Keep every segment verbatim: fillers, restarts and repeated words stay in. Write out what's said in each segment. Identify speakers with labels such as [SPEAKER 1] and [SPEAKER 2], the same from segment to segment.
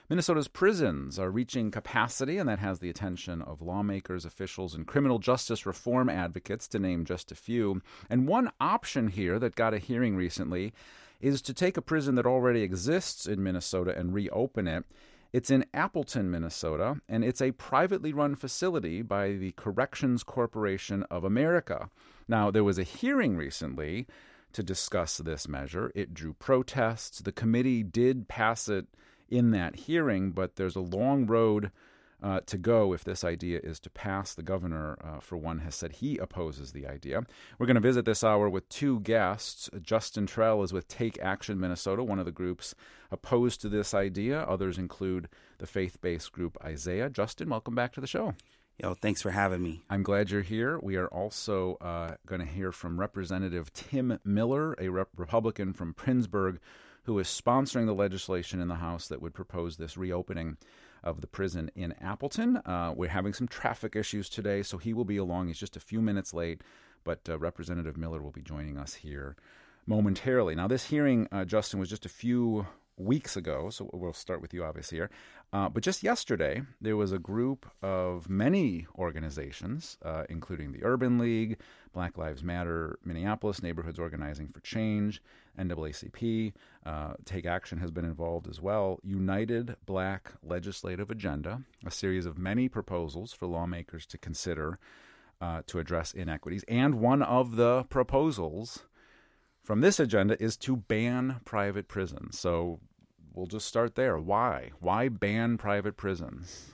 [SPEAKER 1] Minnesota's prisons are reaching capacity, and that has the attention of lawmakers, officials, and criminal justice reform advocates, to name just a few. And one option here that got a hearing recently is to take a prison that already exists in Minnesota and reopen it. It's in Appleton, Minnesota, and it's a privately run facility by the Corrections Corporation of America. Now, there was a hearing recently to discuss this measure. It drew protests. The committee did pass it in that hearing, but there's a long road uh, to go if this idea is to pass. The governor, uh, for one, has said he opposes the idea. We're going to visit this hour with two guests. Justin Trell is with Take Action Minnesota, one of the groups opposed to this idea. Others include the faith-based group Isaiah. Justin, welcome back to the show.
[SPEAKER 2] Yo, thanks for having me.
[SPEAKER 1] I'm glad you're here. We are also uh, going to hear from Representative Tim Miller, a rep- Republican from Prindsburg, who is sponsoring the legislation in the House that would propose this reopening of the prison in Appleton. Uh, we're having some traffic issues today, so he will be along. He's just a few minutes late, but uh, Representative Miller will be joining us here momentarily. Now, this hearing, uh, Justin, was just a few weeks ago, so we'll start with you, obviously, here. Uh, but just yesterday, there was a group of many organizations, uh, including the Urban League, Black Lives Matter Minneapolis, Neighborhoods Organizing for Change, N double A C P, uh, Take Action has been involved as well, United Black Legislative Agenda, a series of many proposals for lawmakers to consider uh, to address inequities. And one of the proposals from this agenda is to ban private prisons. So we'll just start there. Why? Why ban private prisons?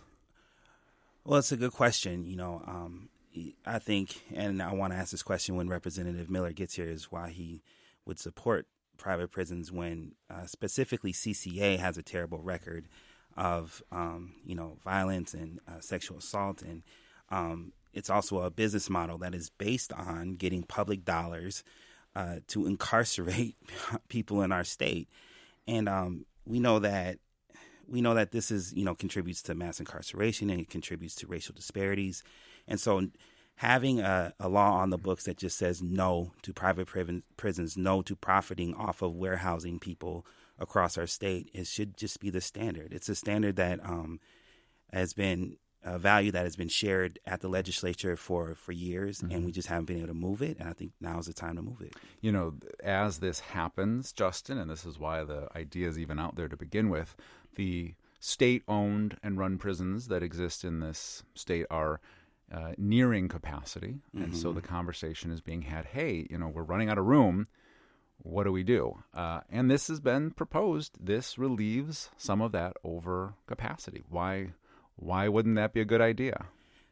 [SPEAKER 2] Well, it's a good question. You know, um, I think, and I want to ask this question when Representative Miller gets here, is why he would support private prisons when uh, specifically C C A has a terrible record of, um, you know, violence and uh, sexual assault. And um, it's also a business model that is based on getting public dollars Uh, to incarcerate people in our state. And um, we know that we know that this is, you know, contributes to mass incarceration, and it contributes to racial disparities. And so having a, a law on the books that just says no to private pri- prisons, no to profiting off of warehousing people across our state, it should just be the standard. It's a standard that um, has been a value that has been shared at the legislature for, for years, mm-hmm. and we just haven't been able to move it, and I think now is the time to move it.
[SPEAKER 1] You know, as this happens, Justin, and this is why the idea is even out there to begin with, the state-owned and run prisons that exist in this state are uh, nearing capacity, mm-hmm. and so the conversation is being had, hey, you know, we're running out of room, what do we do? Uh, and this has been proposed. This relieves some of that overcapacity. Why Why wouldn't that be a good idea?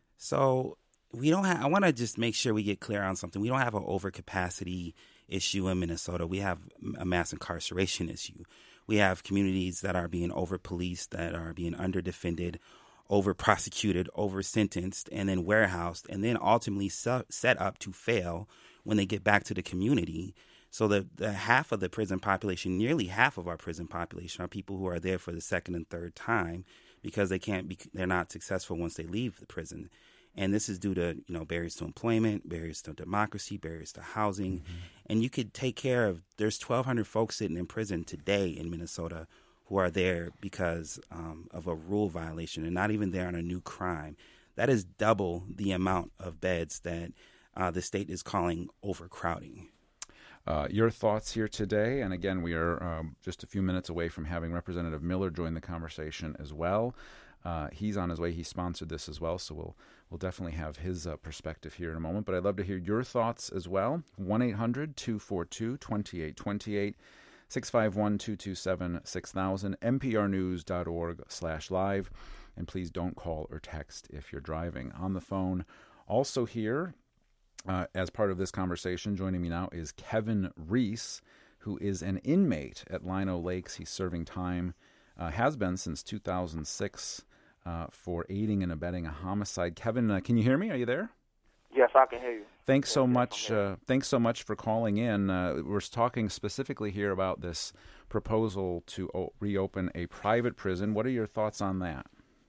[SPEAKER 2] So we don't have, I want to just make sure we get clear on something. We don't have an overcapacity issue in Minnesota. We have a mass incarceration issue. We have communities that are being over-policed, that are being under-defended, over-prosecuted, over-sentenced, and then warehoused, and then ultimately su- set up to fail when they get back to the community. So the, the half of the prison population, nearly half of our prison population, are people who are there for the second and third time, because they can't be, they're not successful once they leave the prison. And this is due to, you know, barriers to employment, barriers to democracy, barriers to housing. Mm-hmm. And you could take care of, there's twelve hundred folks sitting in prison today in Minnesota who are there because um, of a rule violation and not even there on a new crime. That is double the amount of beds that uh, the state is calling overcrowding.
[SPEAKER 1] Uh, your thoughts here today, and again, we are um, just a few minutes away from having Representative Miller join the conversation as well. Uh, he's on his way. He sponsored this as well, so we'll we'll definitely have his uh, perspective here in a moment. But I'd love to hear your thoughts as well. one eight hundred two four two two eight two eight, six five one two two seven six thousand, n p r news dot org slash live. And please don't call or text if you're driving. On the phone, also here, Uh, as part of this conversation, joining me now is Kevin Reese, who is an inmate at Lino Lakes. He's serving time, uh, has been since two thousand six, uh, for aiding and abetting a homicide. Kevin, uh, can you hear me? Are you there?
[SPEAKER 3] Yes, I can hear you.
[SPEAKER 1] Thanks so
[SPEAKER 3] yes,
[SPEAKER 1] much. Uh, thanks so much for calling in. Uh, we're talking specifically here about this proposal to o- reopen a private prison. What are your thoughts on that?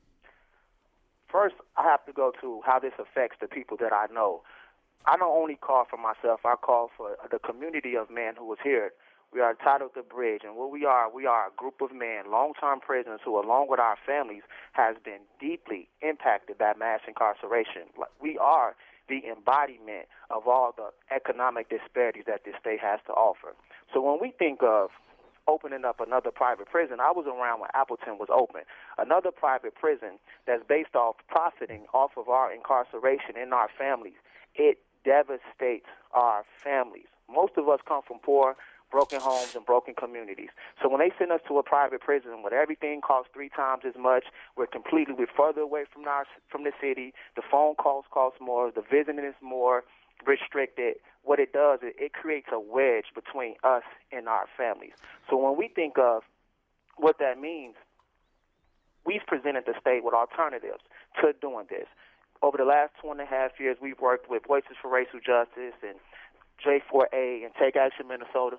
[SPEAKER 3] First, I have to go to how this affects the people that I know. I don't only call for myself. I call for the community of men who was here We are titled The Bridge, and what we are, we are a group of men, long-term prisoners who, along with our families, has been deeply impacted by mass incarceration. We are the embodiment of all the economic disparities that this state has to offer. So when we think of opening up another private prison, I was around when Appleton was open. Another private prison that's based off profiting off of our incarceration in our families. It devastates our families. Most of us come from poor, broken homes and broken communities. So when they send us to a private prison where everything costs three times as much, we're completely, we're further away from our from the city, the phone calls cost more, the visiting is more restricted. What it does, it, it creates a wedge between us and our families. So when we think of what that means, we've presented the state with alternatives to doing this. Over the last two and a half years, we've worked with Voices for Racial Justice and J four A and Take Action Minnesota.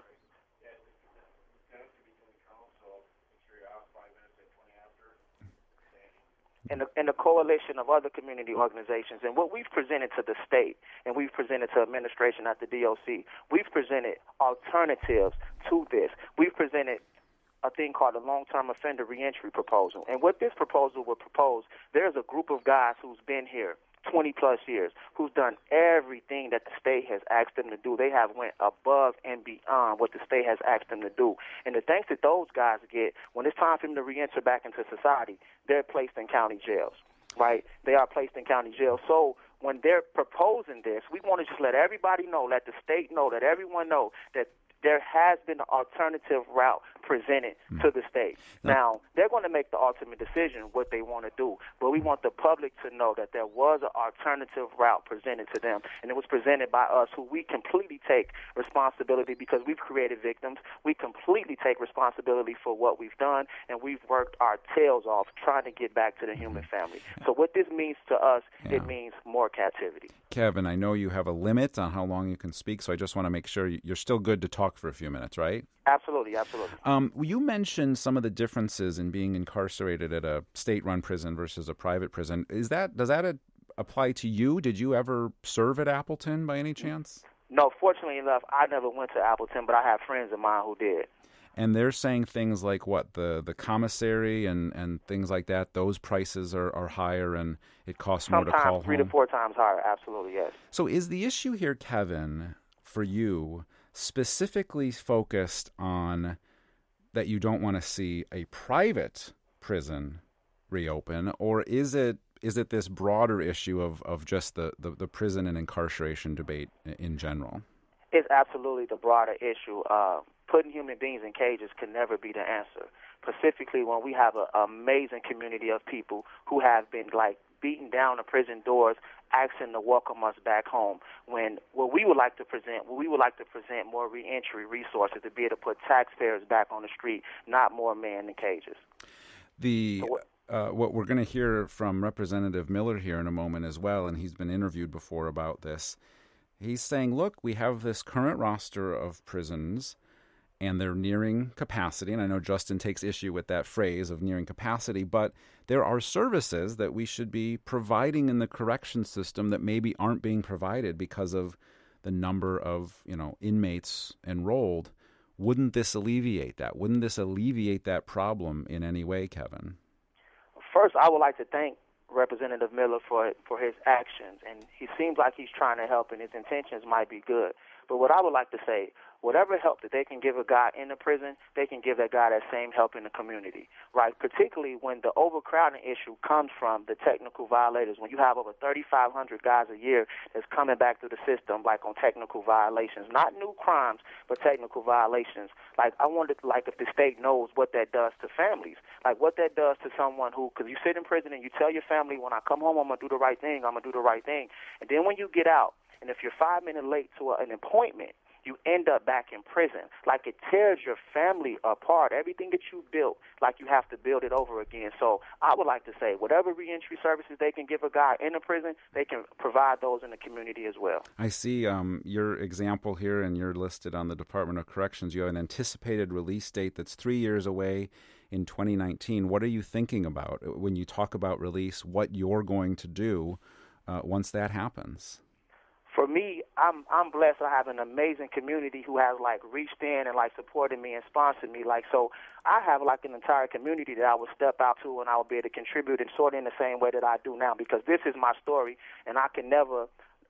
[SPEAKER 3] And a, and a coalition of other community organizations. And what we've presented to the state and we've presented to administration at the D O C, we've presented alternatives to this. We've presented a thing called a long-term offender reentry proposal. And what this proposal would propose, there's a group of guys who's been here twenty plus years, who's done everything that the state has asked them to do. They have went above and beyond what the state has asked them to do. And the thanks that those guys get, when it's time for them to reenter back into society, they're placed in county jails, right? They are placed in county jails. So when they're proposing this, we want to just let everybody know, let the state know, let everyone know that there has been an alternative route presented mm. to the state. No. Now, they're going to make the ultimate decision what they want to do, but we want the public to know that there was an alternative route presented to them, and it was presented by us, who we completely take responsibility because we've created victims. We completely take responsibility for what we've done, and we've worked our tails off trying to get back to the human family. So what this means to us, yeah. it means more captivity.
[SPEAKER 1] Kevin, I know you have a limit on how long you can speak, so I just want to make sure you're still good to talk for a few minutes, right?
[SPEAKER 3] Absolutely, absolutely.
[SPEAKER 1] Um, you mentioned some of the differences in being incarcerated at a state-run prison versus a private prison. Is that does that apply to you? Did you ever serve at Appleton by any chance?
[SPEAKER 3] No, fortunately enough, I never went to Appleton, but I have friends of mine who did.
[SPEAKER 1] And they're saying things like what, the, the commissary and, and things like that, those prices are, are higher and it costs
[SPEAKER 3] Sometimes
[SPEAKER 1] more to call
[SPEAKER 3] three
[SPEAKER 1] home?
[SPEAKER 3] to four times higher, absolutely, yes.
[SPEAKER 1] So is the issue here, Kevin, for you, specifically focused on that you don't want to see a private prison reopen, or is it is it this broader issue of, of just the, the, the prison and incarceration debate in general?
[SPEAKER 3] It's absolutely the broader issue. Uh, putting human beings in cages can never be the answer, specifically when we have an amazing community of people who have been, like, beating down the prison doors, asking to welcome us back home. When what we would like to present, what we would like to present more reentry resources to be able to put taxpayers back on the street, not more men in cages.
[SPEAKER 1] The
[SPEAKER 3] so what,
[SPEAKER 1] uh, what we're going to hear from Representative Miller here in a moment as well, and he's been interviewed before about this. He's saying, look, we have this current roster of prisons, and they're nearing capacity. And I know Justin takes issue with that phrase of nearing capacity, but there are services that we should be providing in the correction system that maybe aren't being provided because of the number of, you know, inmates enrolled. Wouldn't this alleviate that? Wouldn't this alleviate that problem in any way, Kevin?
[SPEAKER 3] First, I would like to thank Representative Miller for for his actions, and he seems like he's trying to help, and his intentions might be good. But what I would like to say, whatever help that they can give a guy in the prison, they can give that guy that same help in the community, right? Particularly when the overcrowding issue comes from the technical violators. When you have over thirty-five hundred guys a year that's coming back through the system, like on technical violations, not new crimes, but technical violations. Like, I wonder, like, if the state knows what that does to families, like what that does to someone who, because you sit in prison and you tell your family, when I come home, I'm going to do the right thing, I'm going to do the right thing. And then when you get out, and if you're five minutes late to a, an appointment, you end up back in prison. Like, it tears your family apart. Everything that you built, like, you have to build it over again. So I would like to say, whatever reentry services they can give a guy in a prison, they can provide those in the community as well.
[SPEAKER 1] I see um, your example here, and you're listed on the Department of Corrections. You have an anticipated release date that's three years away in twenty nineteen. What are you thinking about when you talk about release, what you're going to do uh, once that happens?
[SPEAKER 3] for me, I'm I'm blessed. I have an amazing community who has like reached in and like supported me and sponsored me. Like, so I have like an entire community that I would step out to and I would be able to contribute and sort of in the same way that I do now, because this is my story and I can never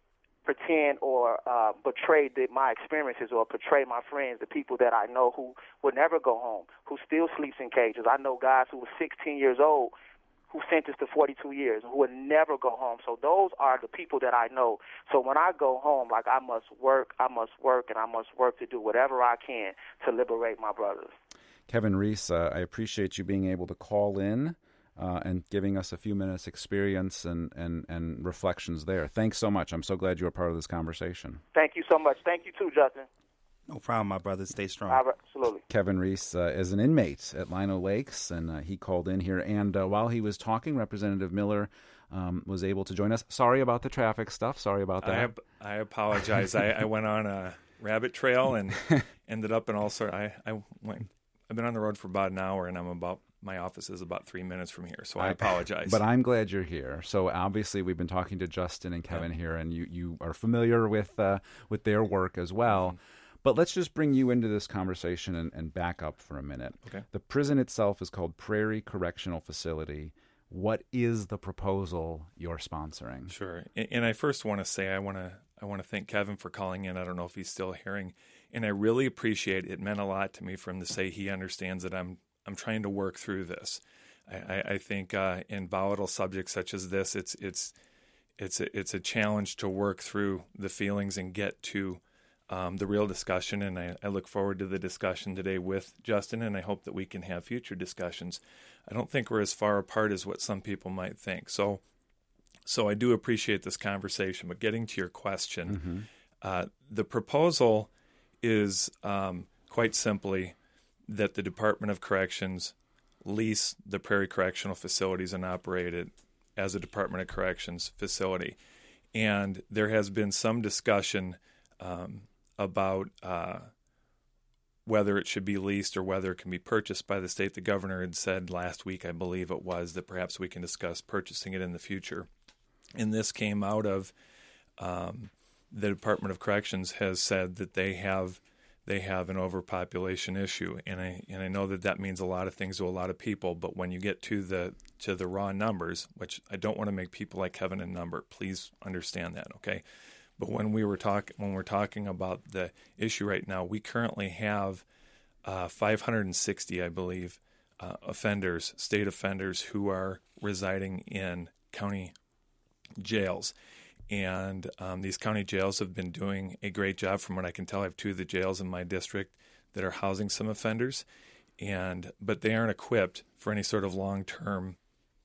[SPEAKER 3] pretend or uh, betray the, my experiences or portray my friends, the people that I know who would never go home, who still sleeps in cages. I know guys who were sixteen years old who sentenced to forty-two years, who would never go home. So those are the people that I know. So when I go home, like I must work, I must work, and I must work to do whatever I can to liberate my brothers.
[SPEAKER 1] Kevin Reese, uh, I appreciate you being able to call in uh, and giving us a few minutes experience and, and, and reflections there. Thanks so much. I'm so glad you were part of this conversation.
[SPEAKER 3] Thank you so much. Thank you too, Justin.
[SPEAKER 2] No problem, my brother. Stay strong.
[SPEAKER 3] Absolutely.
[SPEAKER 1] Kevin Reese uh, is an inmate at Lino Lakes, and uh, he called in here. And uh, while he was talking, Representative Miller um, was able to join us. Sorry about the traffic stuff. Sorry about that.
[SPEAKER 4] I, I apologize. I, I went on a rabbit trail and ended up in all sorts. I, I went. I've been on the road for about an hour, and I'm about my office is about three minutes from here. So I, I apologize.
[SPEAKER 1] But I'm glad you're here. So obviously, we've been talking to Justin and Kevin yeah. here, and you you are familiar with uh, with their work as well. Mm-hmm. But let's just bring you into this conversation and, and back up for a minute.
[SPEAKER 4] Okay.
[SPEAKER 1] The prison itself is called Prairie Correctional Facility. What is the proposal you're sponsoring?
[SPEAKER 4] Sure. And, and I first want to say I want to I want to thank Kevin for calling in. I don't know if he's still hearing, and I really appreciate it. It meant a lot to me for him to say he understands that I'm I'm trying to work through this. I, I, I think uh, in volatile subjects such as this, it's it's it's a, it's a challenge to work through the feelings and get to Um, the real discussion, and I, I look forward to the discussion today with Justin, and I hope that we can have future discussions. I don't think we're as far apart as what some people might think. So so I do appreciate this conversation. But getting to your question, mm-hmm. uh, the proposal is um, quite simply that the Department of Corrections lease the Prairie Correctional Facilities and operate it as a Department of Corrections facility. And there has been some discussion um, about uh, whether it should be leased or whether it can be purchased by the state. The governor had said last week, I believe it was, that perhaps we can discuss purchasing it in the future. And this came out of um, the Department of Corrections has said that they have they have an overpopulation issue, and I and I know that that means a lot of things to a lot of people. But when you get to the to the raw numbers, which I don't want to make people like Kevin a number, please understand that, okay? But when we were talking, when we're talking about the issue right now, we currently have uh, five hundred sixty, I believe, uh, offenders, state offenders, who are residing in county jails. And um, these county jails have been doing a great job. From what I can tell, I have two of the jails in my district that are housing some offenders, and but they aren't equipped for any sort of long-term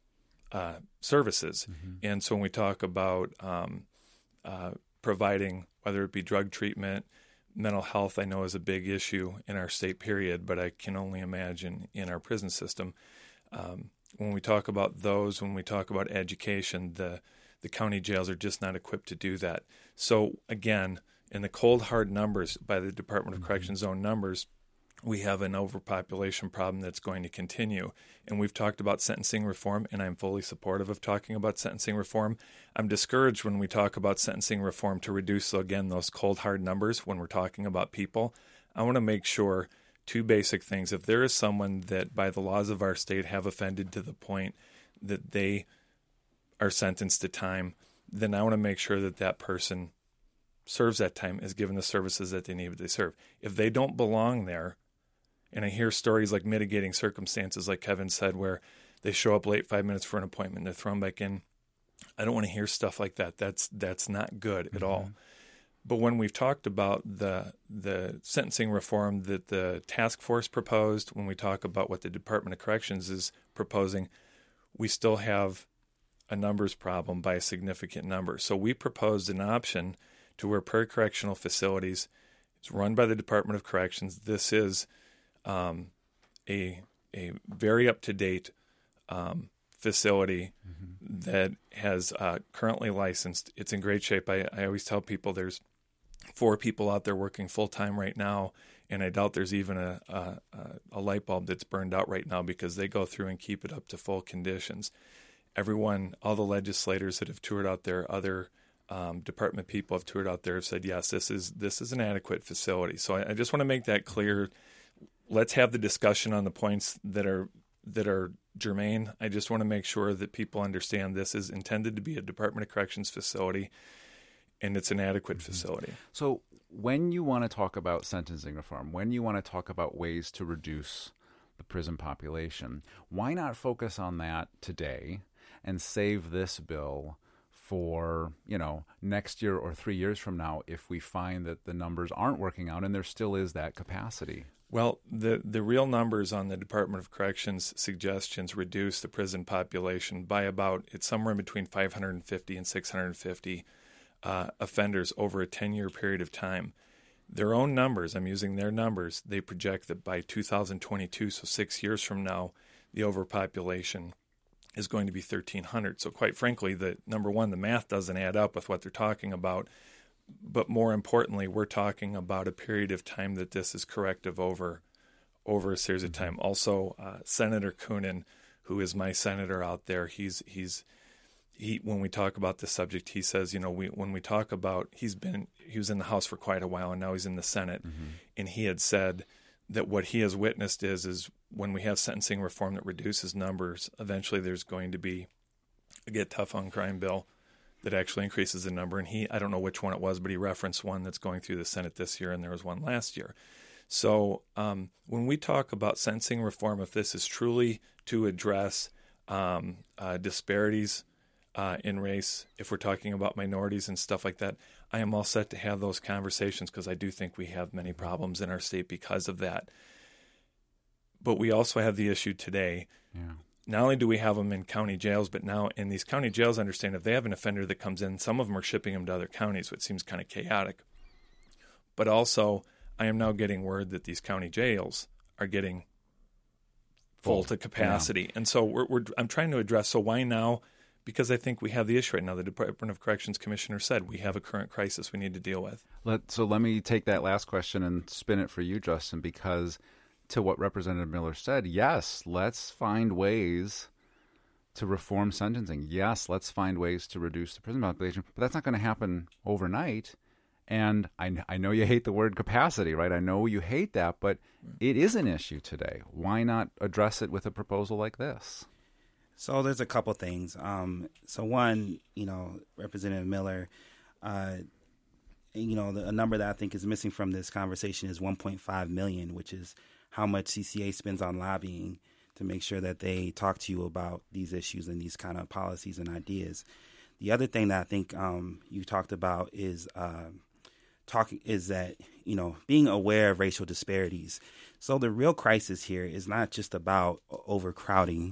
[SPEAKER 4] uh, services. Mm-hmm. And so when we talk about um, uh, providing, whether it be drug treatment, mental health, I know is a big issue in our state, period, but I can only imagine in our prison system. Um, when we talk about those, when we talk about education, the the county jails are just not equipped to do that. So again, in the cold, hard numbers by the Department of mm-hmm. Corrections own numbers, we have an overpopulation problem that's going to continue. And we've talked about sentencing reform, and I'm fully supportive of talking about sentencing reform. I'm discouraged when we talk about sentencing reform to reduce, again, those cold, hard numbers when we're talking about people. I want to make sure two basic things. If there is someone that, by the laws of our state, have offended to the point that they are sentenced to time, then I want to make sure that that person serves that time, is given the services that they need to serve. If they don't belong there, and I hear stories like mitigating circumstances, like Kevin said, where they show up late five minutes for an appointment, they're thrown back in. I don't want to hear stuff like that. That's that's not good at mm-hmm. all. But when we've talked about the the sentencing reform that the task force proposed, when we talk about what the Department of Corrections is proposing, we still have a numbers problem by a significant number. So we proposed an option to where Prairie Correctional Facilities is run by the Department of Corrections. This is um, a a very up-to-date um, facility mm-hmm. that has uh, currently licensed. It's in great shape. I, I always tell people there's four people out there working full-time right now, and I doubt there's even a, a, a light bulb that's burned out right now, because they go through and keep it up to full conditions. Everyone, all the legislators that have toured out there, other um, department people have toured out there have said, yes, this is this is an adequate facility. So I, I just want to make that clear. Let's have the discussion on the points that are that are germane. I just want to make sure that people understand this is intended to be a Department of Corrections facility, and it's an adequate mm-hmm. facility.
[SPEAKER 1] So when you want to talk about sentencing reform, when you want to talk about ways to reduce the prison population, why not focus on that today and save this bill for, you know, next year or three years from now if we find that the numbers aren't working out and there still is that capacity?
[SPEAKER 4] Well, the, the real numbers on the Department of Corrections suggestions reduce the prison population by about, it's somewhere in between five hundred fifty and six hundred fifty uh, offenders over a ten-year period of time. Their own numbers, I'm using their numbers, they project that by two thousand twenty-two, so six years from now, the overpopulation is going to be thirteen hundred. So quite frankly, the number one, the math doesn't add up with what they're talking about. But more importantly, we're talking about a period of time that this is corrective over over a series of time. Also, uh, Senator Coonan, who is my senator out there, he's he's he when we talk about this subject, he says, you know, we when we talk about he's been he was in the House for quite a while and now he's in the Senate, mm-hmm. and he had said that what he has witnessed is is when we have sentencing reform that reduces numbers, eventually there's going to be a get tough on crime bill that actually increases the number. And he, I don't know which one it was, but he referenced one that's going through the Senate this year, and there was one last year. So um, when we talk about sentencing reform, if this is truly to address um, uh, disparities uh, in race, if we're talking about minorities and stuff like that, I am all set to have those conversations because I do think we have many problems in our state because of that. But we also have the issue today.
[SPEAKER 1] Yeah.
[SPEAKER 4] Not only do we have them in county jails, but now in these county jails, understand if they have an offender that comes in, some of them are shipping them to other counties, which seems kind of chaotic. But also, I am now getting word that these county jails are getting full, full. to capacity. Yeah. And so we're, we're, I'm trying to address, so why now? Because I think we have the issue right now. The Department of Corrections Commissioner said we have a current crisis we need to deal with.
[SPEAKER 1] Let, so let me take that last question and spin it for you, Justin, because to what Representative Miller said, yes, let's find ways to reform sentencing. Yes, let's find ways to reduce the prison population, but that's not going to happen overnight. And I, I know you hate the word capacity, right? I know you hate that, but it is an issue today. Why not address it with a proposal like this?
[SPEAKER 2] So there's a couple things. Um, so one, you know, Representative Miller, uh, you know, the, a number that I think is missing from this conversation is one point five million dollars, which is how much C C A spends on lobbying to make sure that they talk to you about these issues and these kind of policies and ideas. The other thing that I think um, you talked about is uh, talking is that, you know, being aware of racial disparities. So the real crisis here is not just about overcrowding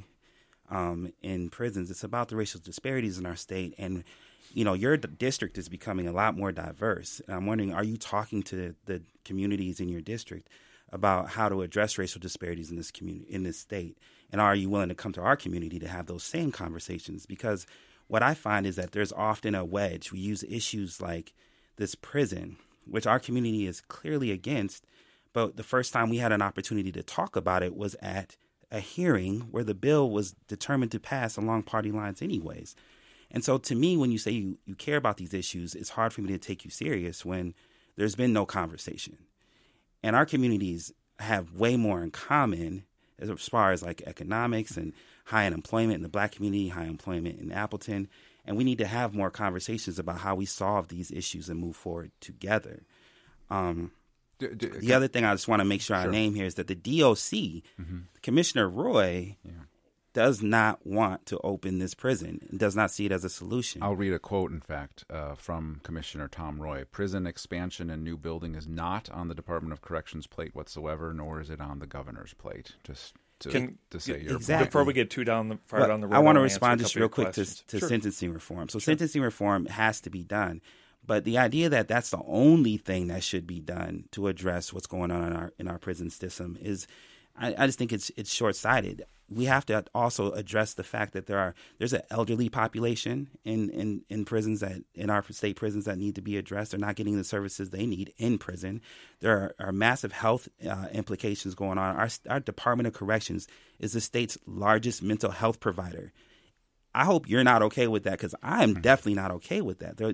[SPEAKER 2] um, in prisons. It's about the racial disparities in our state. And, you know, your d- district is becoming a lot more diverse. And I'm wondering, are you talking to the communities in your district about how to address racial disparities in this community, in this state? And are you willing to come to our community to have those same conversations? Because what I find is that there's often a wedge. We use issues like this prison, which our community is clearly against. But the first time we had an opportunity to talk about it was at a hearing where the bill was determined to pass along party lines anyways. And so to me, when you say you, you care about these issues, it's hard for me to take you serious when there's been no conversation. And our communities have way more in common as far as like economics and high unemployment in the Black community, high employment in Appleton. And we need to have more conversations about how we solve these issues and move forward together. Um, do, do, the other thing I just want to make sure, sure I name here is that the D O C, mm-hmm. Commissioner Roy, yeah. does not want to open this prison and does not see it as a solution.
[SPEAKER 1] I'll read a quote, in fact, uh, from Commissioner Tom Roy. Prison expansion and new building is not on the Department of Corrections plate whatsoever, nor is it on the governor's plate. Just to,
[SPEAKER 4] Can,
[SPEAKER 1] to say your
[SPEAKER 2] exactly.
[SPEAKER 1] point.
[SPEAKER 4] Before we get too down the, far
[SPEAKER 2] but
[SPEAKER 4] down the road,
[SPEAKER 2] I want to
[SPEAKER 4] I
[SPEAKER 2] respond just real quick
[SPEAKER 4] questions.
[SPEAKER 2] to, to
[SPEAKER 4] sure.
[SPEAKER 2] sentencing reform. So
[SPEAKER 4] sure.
[SPEAKER 2] sentencing reform has to be done. But the idea that that's the only thing that should be done to address what's going on in our in our prison system is, I, I just think it's it's short-sighted. We have to also address the fact that there are there's an elderly population in, in, in prisons that in our state prisons that need to be addressed. They're not getting the services they need in prison. There are, are massive health uh, implications going on. Our our Department of Corrections is the state's largest mental health provider. I hope you're not okay with that because I am definitely not okay with that. There,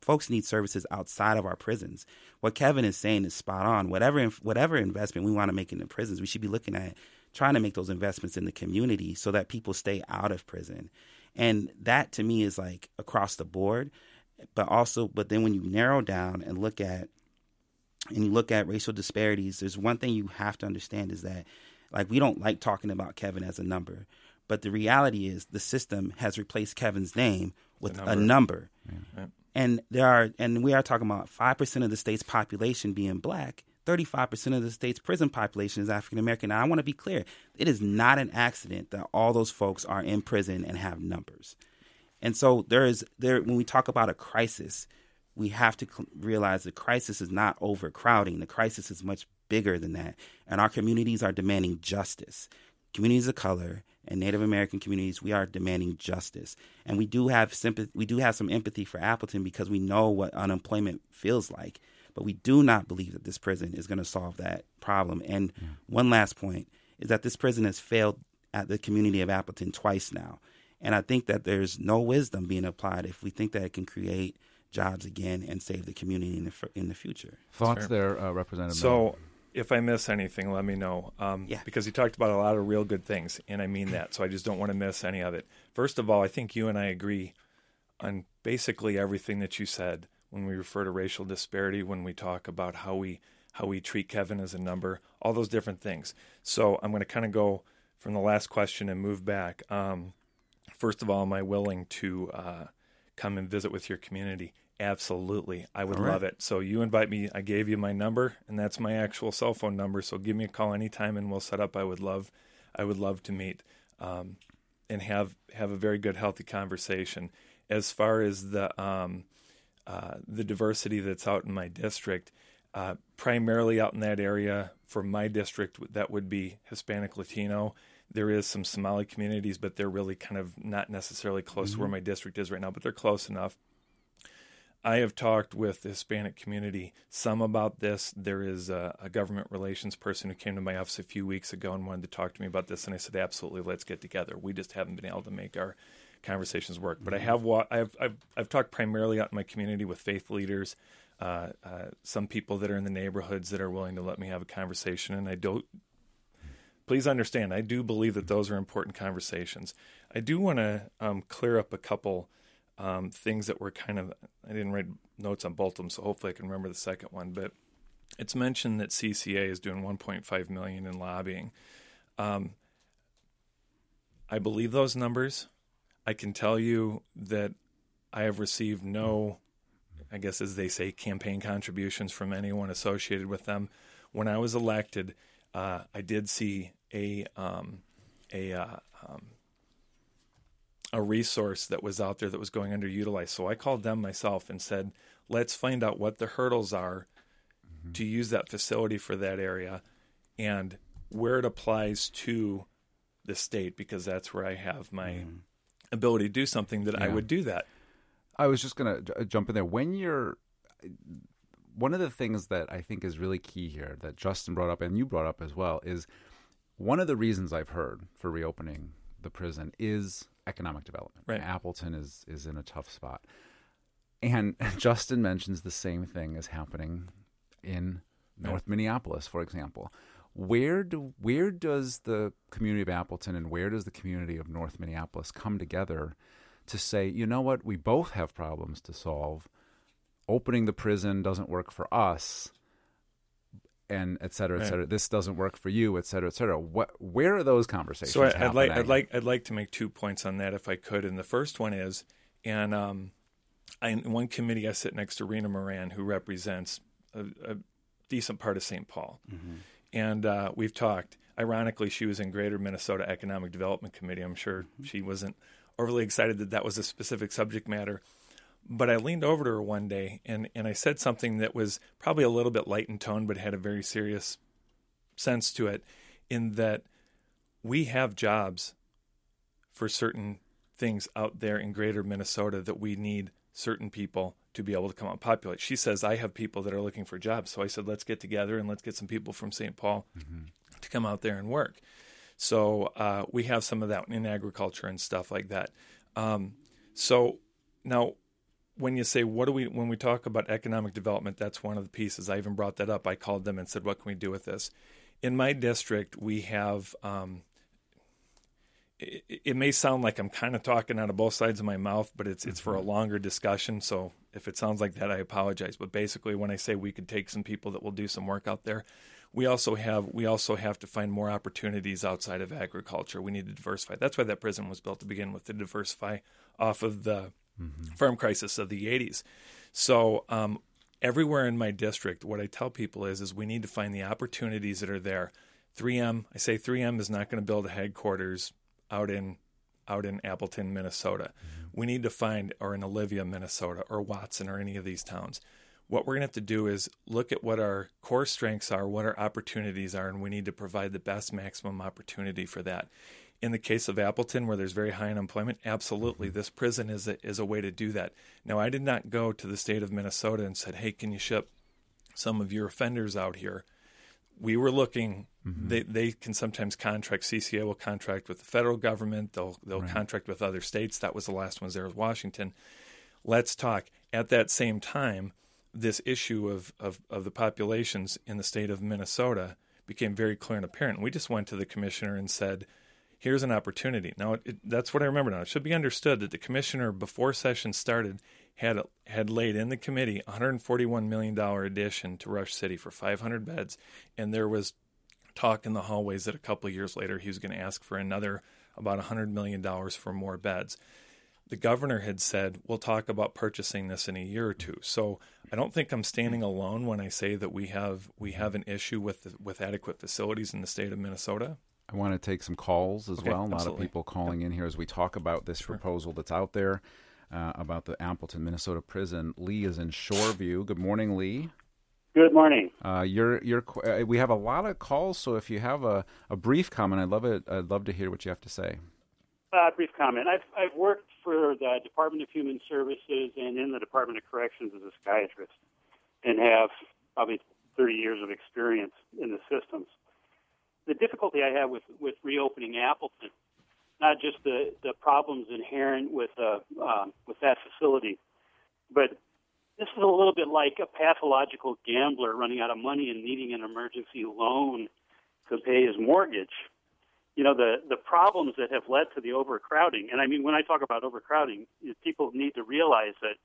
[SPEAKER 2] folks need services outside of our prisons. What Kevin is saying is spot on. Whatever whatever investment we want to make in the prisons, we should be looking at trying to make those investments in the community so that people stay out of prison. And that to me is like across the board. But also, but then when you narrow down and look at and you look at racial disparities, there's one thing you have to understand is that, like, we don't like talking about Kevin as a number, but the reality is the system has replaced Kevin's name with a number. A number. Yeah. And there are, and we are talking about five percent of the state's population being black. thirty-five percent of the state's prison population is African American. Now, I want to be clear. It is not an accident that all those folks are in prison and have numbers. And so there is there when we talk about a crisis, we have to cl- realize the crisis is not overcrowding. The crisis is much bigger than that. And our communities are demanding justice. Communities of color and Native American communities, we are demanding justice. And we do have sympathy, we do have some empathy for Appleton because we know what unemployment feels like. But we do not believe that this prison is going to solve that problem. And yeah. one last point is that this prison has failed at the community of Appleton twice now. And I think that there's no wisdom being applied if we think that it can create jobs again and save the community in the in the future.
[SPEAKER 1] Thoughts there, uh, Representative
[SPEAKER 4] So
[SPEAKER 1] Miller?
[SPEAKER 4] If I miss anything, let me know. Um,
[SPEAKER 2] yeah.
[SPEAKER 4] Because you talked about a lot of real good things, and I mean that. So I just don't want to miss any of it. First of all, I think you and I agree on basically everything that you said when we refer to racial disparity, when we talk about how we how we treat Kevin as a number, all those different things. So I'm going to kind of go from the last question and move back. Um, First of all, am I willing to uh, come and visit with your community? Absolutely. I would
[SPEAKER 2] all right.
[SPEAKER 4] love it. So you invite me. I gave you my number, and that's my actual cell phone number. So give me a call anytime, and we'll set up. I would love, I would love to meet um, and have have a very good, healthy conversation. As far as the um, uh, the diversity that's out in my district, uh, primarily out in that area for my district, that would be Hispanic, Latino. There is some Somali communities, but they're really kind of not necessarily close mm-hmm. to where my district is right now, but they're close enough. I have talked with the Hispanic community some about this. There is a, a government relations person who came to my office a few weeks ago and wanted to talk to me about this, and I said, absolutely, let's get together. We just haven't been able to make our conversations work. But I have wa- I've, I've, I've talked primarily out in my community with faith leaders, uh, uh, some people that are in the neighborhoods that are willing to let me have a conversation, and I don't. Please understand, I do believe that those are important conversations. I do want to um, clear up a couple um, things that were kind of, I didn't write notes on both of them, so hopefully I can remember the second one. But it's mentioned that C C A is doing one point five million dollars in lobbying. Um, I believe those numbers. I can tell you that I have received no, I guess as they say, campaign contributions from anyone associated with them. When I was elected, Uh, I did see a um, a uh, um, a resource that was out there that was going underutilized. So I called them myself and said, let's find out what the hurdles are mm-hmm. to use that facility for that area and where it applies to the state, because that's where I have my mm. ability to do something that yeah. I would do that.
[SPEAKER 1] I was just going to j- jump in there. When you're One of the things that I think is really key here that Justin brought up and you brought up as well is one of the reasons I've heard for reopening the prison is economic development.
[SPEAKER 4] Right.
[SPEAKER 1] Appleton is, is in a tough spot. And Justin mentions the same thing is happening in North right. Minneapolis, for example. Where do where does the community of Appleton and where does the community of North Minneapolis come together to say, you know what, we both have problems to solve. Opening the prison doesn't work for us, and et cetera, et right. cetera. This doesn't work for you, et cetera, et cetera. What, where are those conversations
[SPEAKER 4] so I, I'd
[SPEAKER 1] happening?
[SPEAKER 4] like, I'd like, I'd like to make two points on that if I could. And the first one is, and um, I, in one committee I sit next to Rena Moran, who represents a, a decent part of Saint Paul, mm-hmm. and uh, we've talked. Ironically, she was in Greater Minnesota Economic Development Committee. I'm sure mm-hmm. she wasn't overly excited that that was a specific subject matter. But I leaned over to her one day and, and I said something that was probably a little bit light in tone, but had a very serious sense to it, in that we have jobs for certain things out there in Greater Minnesota that we need certain people to be able to come out and populate. She says, I have people that are looking for jobs. So I said, let's get together and let's get some people from Saint Paul mm-hmm. to come out there and work. So uh, we have some of that in agriculture and stuff like that. Um, so now, when you say, what do we, when we talk about economic development, that's one of the pieces. I even brought that up. I called them and said, what can we do with this? In my district, we have, um, it, it may sound like I'm kind of talking out of both sides of my mouth, but it's, it's for a longer discussion. So if it sounds like that, I apologize. But basically, when I say we could take some people that will do some work out there, we also have, we also have to find more opportunities outside of agriculture. We need to diversify. That's why that prison was built to begin with, to diversify off of the Mm-hmm. farm crisis of the eighties. So um, everywhere in my district, what I tell people is, is we need to find the opportunities that are there. three M, I say three M is not going to build a headquarters out in out in Appleton, Minnesota. Mm-hmm. We need to find, or in Olivia, Minnesota, or Watson, or any of these towns. What we're going to have to do is look at what our core strengths are, what our opportunities are, and we need to provide the best maximum opportunity for that. In the case of Appleton, where there's very high unemployment, absolutely, this prison is a, is a way to do that. Now, I did not go to the state of Minnesota and said, hey, can you ship some of your offenders out here? We were looking, mm-hmm. they, they can sometimes contract, C C A will contract with the federal government, they'll, they'll right. contract with other states. That was the last one there was Washington. Let's talk. At that same time, this issue of, of, of the populations in the state of Minnesota became very clear and apparent. We just went to the commissioner and said, here's an opportunity. Now, it, it, that's what I remember now. It should be understood that the commissioner, before session started, had had laid in the committee a one hundred forty-one million dollars addition to Rush City for five hundred beds, and there was talk in the hallways that a couple of years later he was going to ask for another about one hundred million dollars for more beds. The governor had said, we'll talk about purchasing this in a year or two. So I don't think I'm standing alone when I say that we have we have an issue with the, with adequate facilities in the state of Minnesota.
[SPEAKER 1] I want to take some calls as
[SPEAKER 4] okay,
[SPEAKER 1] well. A lot
[SPEAKER 4] absolutely.
[SPEAKER 1] of people calling yep. in here as we talk about this sure. proposal that's out there uh, about the Appleton, Minnesota prison. Lee is in Shoreview. Good morning, Lee.
[SPEAKER 5] Good morning.
[SPEAKER 1] Uh, you're, you're, uh, we have a lot of calls, so if you have a, a brief comment, I'd love it. I'd love to hear what you have to say.
[SPEAKER 5] Uh, brief comment. I've, I've worked for the Department of Human Services and in the Department of Corrections as a psychiatrist and have probably thirty years of experience in the systems. The difficulty I have with, with reopening Appleton, not just the, the problems inherent with uh, uh, with that facility, but this is a little bit like a pathological gambler running out of money and needing an emergency loan to pay his mortgage. You know, the, the problems that have led to the overcrowding, and I mean, when I talk about overcrowding, people need to realize that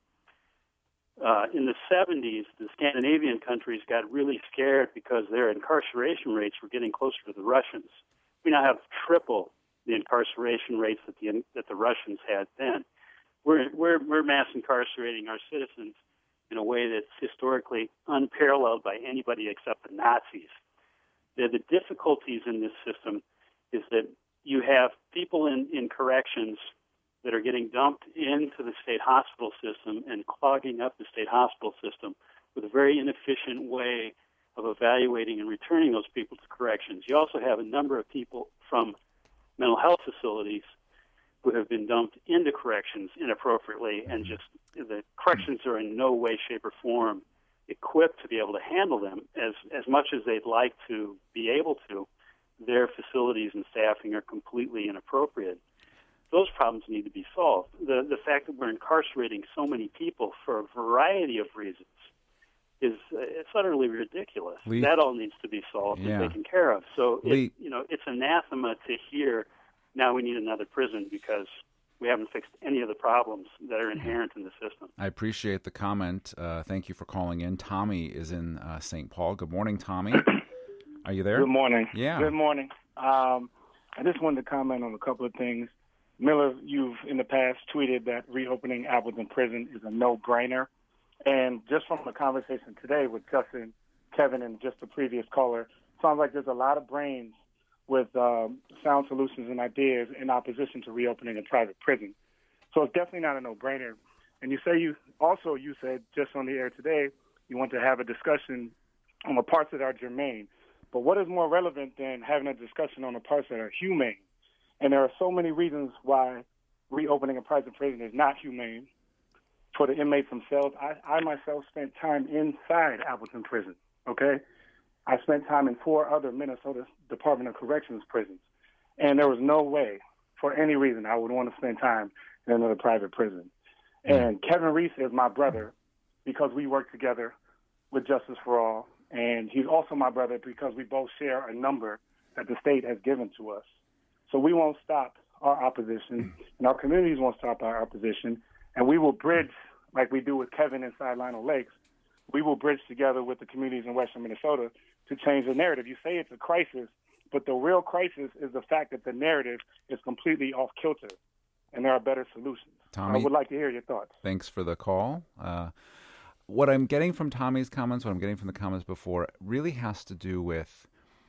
[SPEAKER 5] Uh, in the seventies, the Scandinavian countries got really scared because their incarceration rates were getting closer to the Russians. We now have triple the incarceration rates that the that the Russians had then. We're we're we're mass incarcerating our citizens in a way that's historically unparalleled by anybody except the Nazis. The, the difficulties in this system is that you have people in, in corrections that are getting dumped into the state hospital system and clogging up the state hospital system with a very inefficient way of evaluating and returning those people to corrections. You also have a number of people from mental health facilities who have been dumped into corrections inappropriately, and just the corrections are in no way, shape, or form equipped to be able to handle them as, as much as they'd like to be able to. Their facilities and staffing are completely inappropriate. Those problems need to be solved. The the fact that we're incarcerating so many people for a variety of reasons is uh, it's utterly ridiculous.
[SPEAKER 1] Lee,
[SPEAKER 5] that all needs to be solved
[SPEAKER 1] yeah.
[SPEAKER 5] and taken care of. So
[SPEAKER 1] Lee,
[SPEAKER 5] it, you know, it's anathema to hear now we need another prison because we haven't fixed any of the problems that are inherent in the system.
[SPEAKER 1] I appreciate the comment. Uh, thank you for calling in. Tommy is in uh, Saint Paul. Good morning, Tommy. Are you there?
[SPEAKER 6] Good morning.
[SPEAKER 1] Yeah.
[SPEAKER 6] Good morning. Um, I just wanted to comment on a couple of things. Miller, you've in the past tweeted that reopening Appleton Prison is a no-brainer. And just from the conversation today with Justin, Kevin, and just the previous caller, sounds like there's a lot of brains with um, sound solutions and ideas in opposition to reopening a private prison. So it's definitely not a no-brainer. And you say you also, you said just on the air today, you want to have a discussion on the parts that are germane. But what is more relevant than having a discussion on the parts that are humane? And there are so many reasons why reopening a private prison is not humane for the inmates themselves. I, I myself spent time inside Appleton Prison, okay? I spent time in four other Minnesota Department of Corrections prisons. And there was no way, for any reason, I would want to spend time in another private prison. And Kevin Reese is my brother because we work together with Justice for All. And he's also my brother because we both share a number that the state has given to us. So we won't stop our opposition, and our communities won't stop our opposition. And we will bridge, like we do with Kevin inside Lionel Lakes, we will bridge together with the communities in western Minnesota to change the narrative. You say it's a crisis, but the real crisis is the fact that the narrative is completely off kilter, and there are better solutions.
[SPEAKER 1] Tommy,
[SPEAKER 6] I would like to hear your thoughts.
[SPEAKER 1] Thanks for the call. Uh, what I'm getting from Tommy's comments, what I'm getting from the comments before, really has to do with,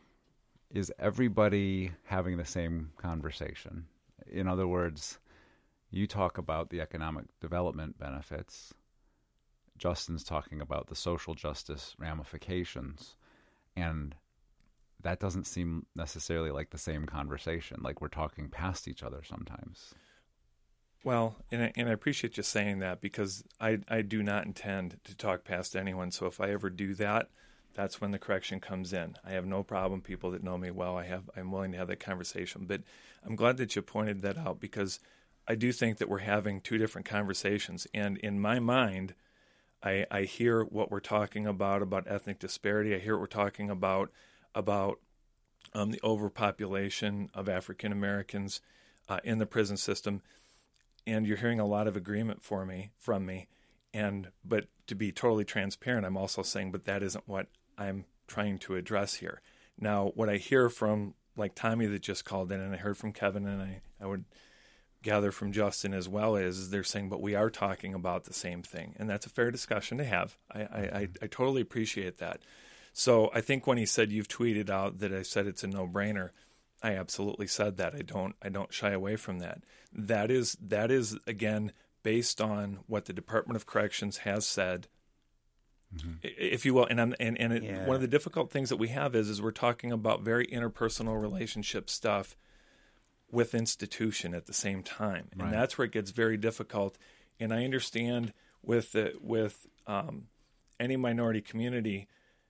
[SPEAKER 1] is everybody having the same conversation? In other words, you talk about the economic development benefits. Justin's talking about the social justice ramifications. And that doesn't seem necessarily like the same conversation, like we're talking past each other sometimes.
[SPEAKER 4] Well, and I, and I appreciate you saying that, because I, I do not intend to talk past anyone. So if I ever do that, that's when the correction comes in. I have no problem. People that know me well, I have, I'm willing to have that conversation. But I'm glad that you pointed that out, because I do think that we're having two different conversations. And in my mind, I, I hear what we're talking about, about ethnic disparity. I hear what we're talking about, about um, the overpopulation of African Americans uh, in the prison system. And you're hearing a lot of agreement for me, from me. And but to be totally transparent, I'm also saying, but that isn't what I'm trying to address here. Now, what I hear from, like Tommy that just called in, and I heard from Kevin, and I, I would gather from Justin as well, is, is they're saying, but we are talking about the same thing. And that's a fair discussion to have. I, I, I, I totally appreciate that. So I think when he said you've tweeted out that I said it's a no-brainer, I absolutely said that. I don't I don't shy away from that. That is that is again based on what the Department of Corrections has said, mm-hmm. if you will. And I'm, and and it, yeah. one of the difficult things that we have is is we're talking about very interpersonal relationship stuff with institution at the same time, and right. that's where it gets very difficult. And I understand with the, with um, any minority community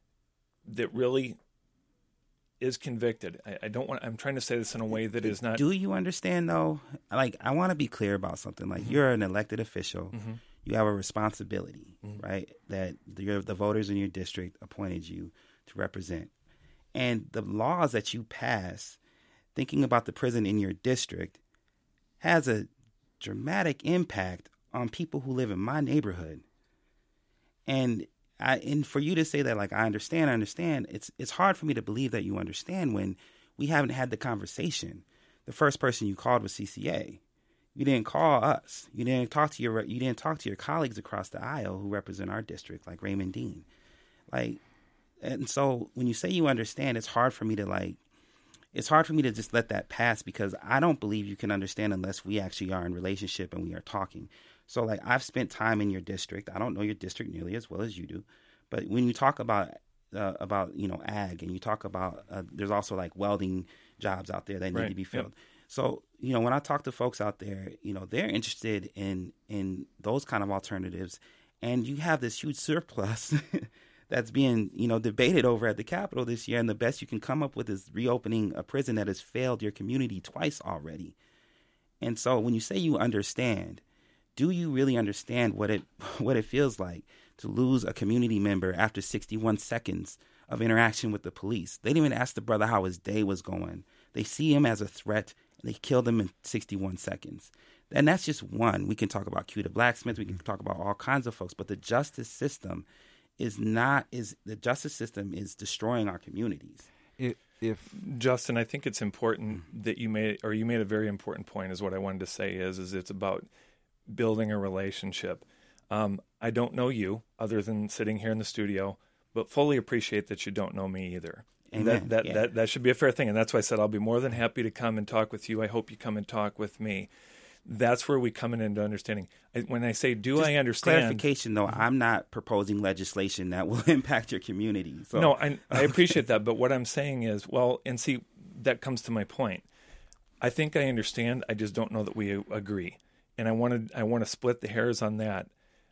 [SPEAKER 4] that really is convicted. I, I don't want. I'm trying to say this in a way that is not.
[SPEAKER 2] Do you understand though? Like, I want to be clear about something. Like, mm-hmm. you're an elected official. Mm-hmm. You have a responsibility, mm-hmm. right? That the, the voters in your district appointed you to represent, and the laws that you pass, thinking about the prison in your district, has a dramatic impact on people who live in my neighborhood. And I, and for you to say that, like, I understand, I understand, it's it's hard for me to believe that you understand when we haven't had the conversation. The first person you called was C C A. You didn't call us. You didn't talk to your you didn't talk to your colleagues across the aisle who represent our district, like Raymond Dean. Like, and so when you say you understand, it's hard for me to like. It's hard for me to just let that pass, because I don't believe you can understand unless we actually are in relationship and we are talking. So, like, I've spent time in your district. I don't know your district nearly as well as you do. But when you talk about, uh, about you know, ag, and you talk about, uh, there's also, like, welding jobs out there that need
[SPEAKER 4] right.
[SPEAKER 2] to be filled.
[SPEAKER 4] Yep.
[SPEAKER 2] So, you know, when I talk to folks out there, you know, they're interested in, in those kind of alternatives. And you have this huge surplus that's being, you know, debated over at the Capitol this year. And the best you can come up with is reopening a prison that has failed your community twice already. And so when you say you understand, do you really understand what it what it feels like to lose a community member after sixty-one seconds of interaction with the police? They didn't even ask the brother how his day was going. They see him as a threat, and they killed him in sixty-one seconds. And that's just one. We can talk about Q the Blacksmith. We can talk about all kinds of folks. But the justice system is not is the justice system is destroying our communities.
[SPEAKER 4] If, if Justin, I think it's important that you made or you made a very important point. Is what I wanted to say is is it's about building a relationship. Um, I don't know you other than sitting here in the studio, but fully appreciate that you don't know me either.
[SPEAKER 2] Amen.
[SPEAKER 4] That that,
[SPEAKER 2] yeah.
[SPEAKER 4] that that should be a fair thing, and that's why I said I'll be more than happy to come and talk with you. I hope you come and talk with me. That's where we come in into understanding. When I say, do
[SPEAKER 2] Just
[SPEAKER 4] I understand?
[SPEAKER 2] Clarification, though, I'm not proposing legislation that will impact your community. So.
[SPEAKER 4] No, I, I appreciate that. But what I'm saying is, well, and see, that comes to my point. I think I understand. I just don't know that we agree. And I want to I want to split the hairs on that.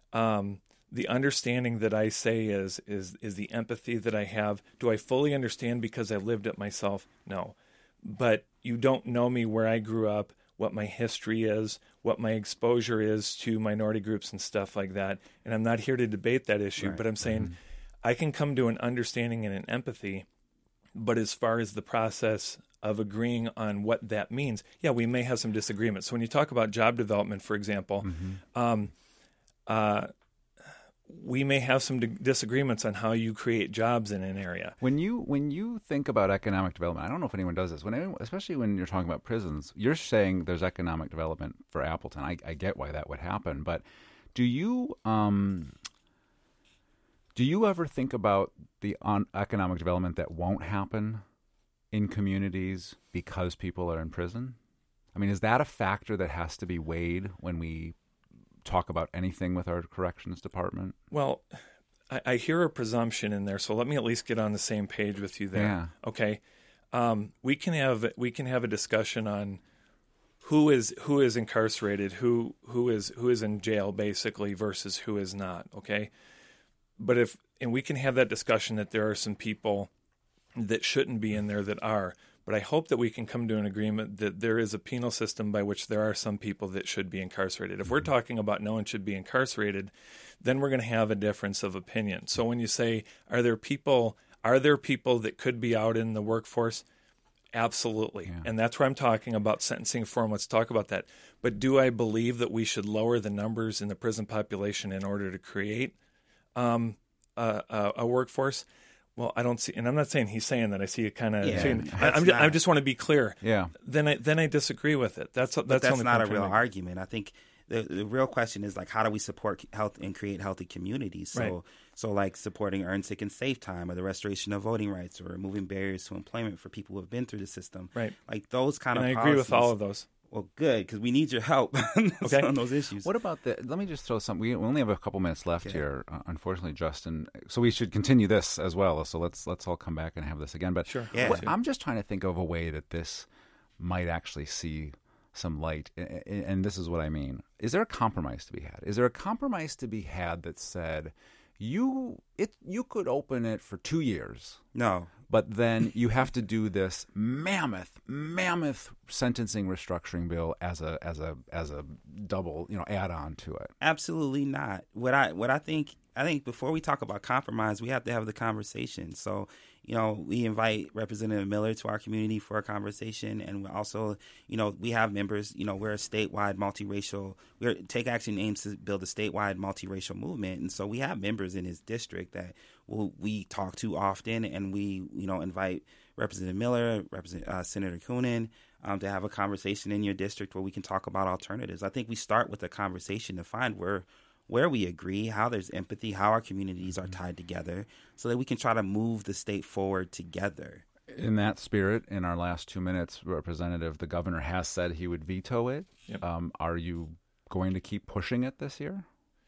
[SPEAKER 4] Um, the understanding that I say is is is the empathy that I have. Do I fully understand because I lived it myself? No. But you don't know me where I grew up, what my history is, what my exposure is to minority groups and stuff like that. And I'm not here to debate that issue,
[SPEAKER 2] Right.
[SPEAKER 4] but I'm saying mm-hmm. I can come to an understanding and an empathy. But as far as the process of agreeing on what that means, yeah, we may have some disagreements. So when you talk about job development, for example, mm-hmm. um, uh, we may have some d- disagreements on how you create jobs in an area.
[SPEAKER 1] When you when you think about economic development, I don't know if anyone does this. When anyone, especially when you're talking about prisons, you're saying there's economic development for Appleton. I, I get why that would happen, but do you um, do you ever think about the on economic development that won't happen in communities because people are in prison? I mean, is that a factor that has to be weighed when we talk about anything with our corrections department?
[SPEAKER 4] Well, I, I hear a presumption in there, so let me at least get on the same page with you there.
[SPEAKER 1] Yeah.
[SPEAKER 4] Okay, um, we can have we can have a discussion on who is who is incarcerated, who who is who is in jail, basically, versus who is not. Okay, but if and we can have that discussion that there are some people that shouldn't be in there that are. But I hope that we can come to an agreement that there is a penal system by which there are some people that should be incarcerated. If we're talking about no one should be incarcerated, then we're going to have a difference of opinion. So when you say, are there people, are there people that could be out in the workforce? Absolutely. Yeah. And that's where I'm talking about sentencing reform. Let's talk about that. But do I believe that we should lower the numbers in the prison population in order to create um, a, a, a workforce? Well, I don't see, and I'm not saying he's saying that. I see it kind of.
[SPEAKER 2] Yeah,
[SPEAKER 4] I, I'm just, I just want to be clear.
[SPEAKER 1] Yeah.
[SPEAKER 4] Then I then I disagree with it. That's
[SPEAKER 2] but
[SPEAKER 4] that's,
[SPEAKER 2] that's not a real
[SPEAKER 4] me.
[SPEAKER 2] argument. I think the the real question is like, how do we support health and create healthy communities? So
[SPEAKER 4] right.
[SPEAKER 2] so like supporting earn, sick, and safe time, or the restoration of voting rights, or removing barriers to employment for people who have been through the system.
[SPEAKER 4] Right.
[SPEAKER 2] Like those kind
[SPEAKER 4] and
[SPEAKER 2] of.
[SPEAKER 4] I
[SPEAKER 2] policies.
[SPEAKER 4] agree with all of those.
[SPEAKER 2] Well, good, because we need your help
[SPEAKER 4] okay.
[SPEAKER 2] on those issues.
[SPEAKER 1] What about the? Let me just throw some. We only have a couple minutes left
[SPEAKER 2] okay.
[SPEAKER 1] here, uh, unfortunately, Justin. So we should continue this as well. So let's let's all come back and have this again. But
[SPEAKER 4] sure.
[SPEAKER 2] yeah.
[SPEAKER 1] what, I'm just trying to think of a way that this might actually see some light. And this is what I mean. Is there a compromise to be had? Is there a compromise to be had that said you it you could open it for two years?
[SPEAKER 2] No.
[SPEAKER 1] But then you have to do this mammoth, mammoth sentencing restructuring bill as a as a as a double, you know, add on to it.
[SPEAKER 2] Absolutely not. What I what I think I think before we talk about compromise, we have to have the conversation. So, you know, we invite Representative Miller to our community for a conversation, and we also, you know, we have members. You know, we're a statewide multiracial. We're Take Action aims to build a statewide multiracial movement, and so we have members in his district that we'll, we talk to often, and we, you know, invite Representative Miller, Representative uh, Senator Coonan, um, to have a conversation in your district where we can talk about alternatives. I think we start with a conversation to find where. where we agree, how there's empathy, how our communities are tied together, so that we can try to move the state forward together.
[SPEAKER 1] In that spirit, in our last two minutes, Representative, the governor has said he would veto it.
[SPEAKER 4] Yep.
[SPEAKER 1] Um, are you going to keep pushing it this year?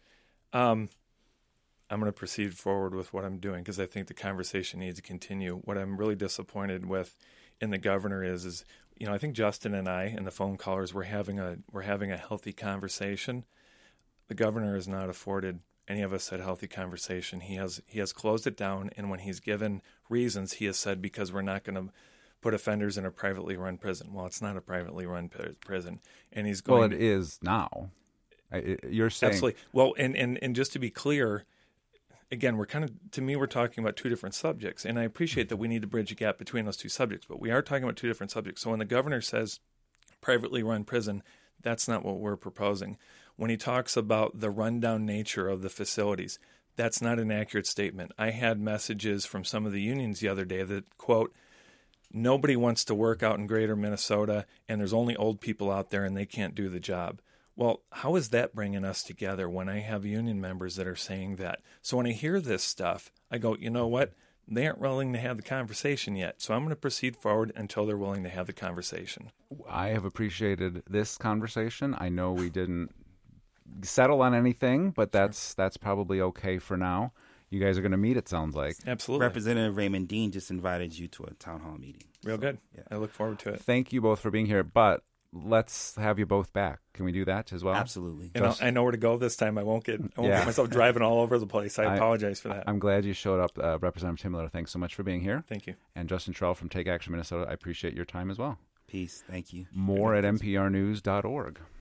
[SPEAKER 4] Um, I'm going to proceed forward with what I'm doing because I think the conversation needs to continue. What I'm really disappointed with in the governor is, is you know, I think Justin and I and the phone callers were having a we're having a healthy conversation. The governor has not afforded any of us a healthy conversation. He has he has closed it down, and when he's given reasons, he has said because we're not going to put offenders in a privately run prison. Well, it's not a privately run p- prison, and he's going.
[SPEAKER 1] Well, it
[SPEAKER 4] to,
[SPEAKER 1] is now. I, you're saying
[SPEAKER 4] absolutely. Well, and, and and just to be clear, again, we're kind of to me we're talking about two different subjects, and I appreciate that we need to bridge a gap between those two subjects, but we are talking about two different subjects. So when the governor says privately run prison, that's not what we're proposing. When he talks about the rundown nature of the facilities, that's not an accurate statement. I had messages from some of the unions the other day that, quote, nobody wants to work out in greater Minnesota and there's only old people out there and they can't do the job. Well, how is that bringing us together when I have union members that are saying that? So when I hear this stuff, I go, you know what? They aren't willing to have the conversation yet. So I'm going to proceed forward until they're willing to have the conversation.
[SPEAKER 1] I have appreciated this conversation. I know we didn't settle on anything, but that's that's probably okay for now. You guys are going to meet, it sounds like.
[SPEAKER 4] Absolutely.
[SPEAKER 2] Representative Raymond Dean just invited you to a town hall meeting.
[SPEAKER 4] Real
[SPEAKER 2] so,
[SPEAKER 4] good.
[SPEAKER 2] Yeah.
[SPEAKER 4] I look forward to it.
[SPEAKER 1] Thank you both for being here, but let's have you both back. Can we do that as well?
[SPEAKER 2] Absolutely.
[SPEAKER 4] And I know where to go this time. I won't get I won't
[SPEAKER 1] Yeah.
[SPEAKER 4] get myself driving all over the place. I,
[SPEAKER 1] I
[SPEAKER 4] apologize for that.
[SPEAKER 1] I'm glad you showed up, uh, Representative Tim Miller. Thanks so much for being here.
[SPEAKER 4] Thank you.
[SPEAKER 1] And Justin Trell from Take Action Minnesota, I appreciate your time as well.
[SPEAKER 2] Peace. Thank you.
[SPEAKER 1] More at n p r news dot org.